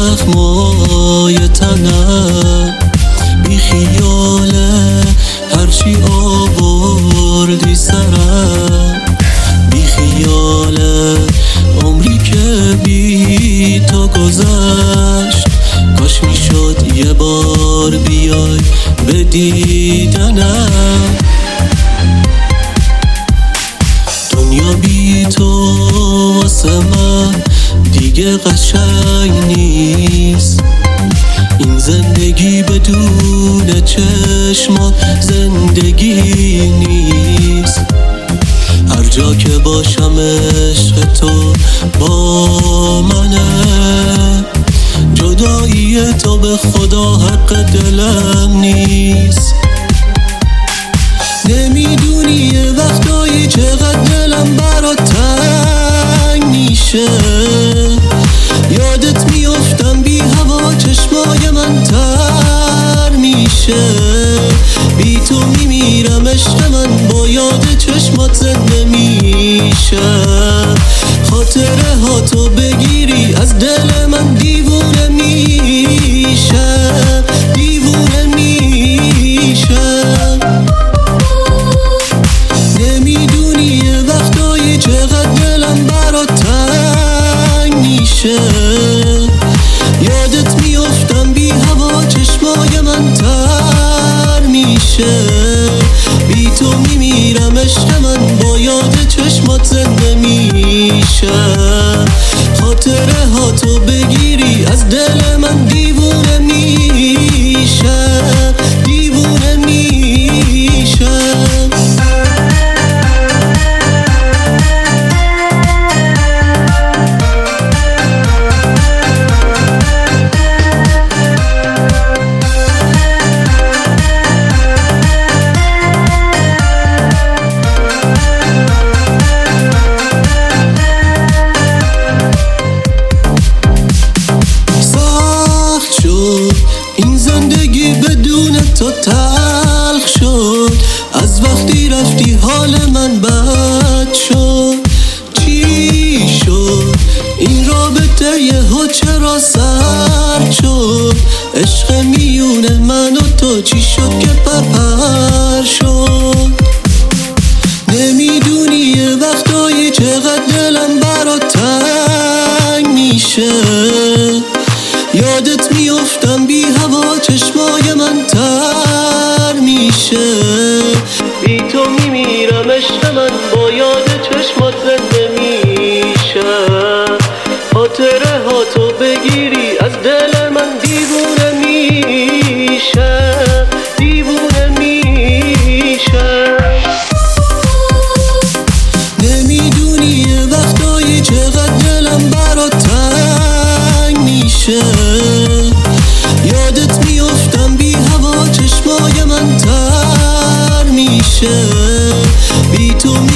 زخمای تنم، بی خیاله هرچی آوردی سرم، بی خیاله عمری که بی تو گذشت، کاش میشد یه بار بیای به دیدنم. دنیا بی تو واسه من دیگه قشنگ نیست، این زندگی بدون چشمات زندگی نیست. هر جا که باشم عشق تو با منه، جدایی تو به خدا حق دلم نیست. نمیدونی یه وقتایی چقدر دلم برات تنگ میشه، یادت میافتم بی هوا چشمای من تر میشه، بی تو میمیرم عشق من با یاد چشمات زنده میشم. خاطره ها تو بگیری از دل من دیوونه میشم، دیوونه میشم. نمیدونی یه وقتایی چقدر دلم برات تنگ میشه، یادت میافتم بی هوا چشمای من تر میشه، بی تو میمیرم عشق من با یاد چشمات زنده میشم. خاطره ها تو بگیری از دل من دیوونه میشم، دیوونه میشم. این زندگی بدون تو تلخ شد، از وقتی رفتی حال من بد شد. چی شد این رابطه یهو چرا سرد شد؟ عشق میونه من و تو چی شد که پرپر شد؟ نمیدونی یه وقتایی چقدر دلم برات تنگ میشه، یادت میافتم بی هوا چشمای من تر میشه، بی تو میمیرم عشق من با یاد چشمات زنده میشم. خاطره ها تو بگیری از دل من دیوونه میشم، دیوونه میشم. نمیدونی یه وقتایی چقدر دلم برات تنگ میشه، یادت میافتم بی هوا چشمای من تر میشه، بی تو